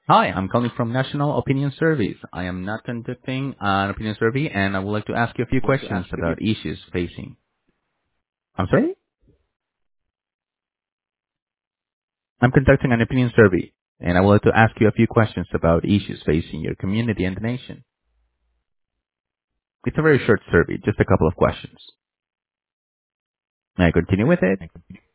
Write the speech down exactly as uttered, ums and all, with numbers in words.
Hi, I'm calling from National Opinion Service. I am not conducting an opinion survey, and I would like to ask you a few questions about issues facing. I'm sorry? I'm conducting an opinion survey, and I would like to ask you a few questions about issues facing your community and the nation. It's a very short survey, just a couple of questions. May I continue with it?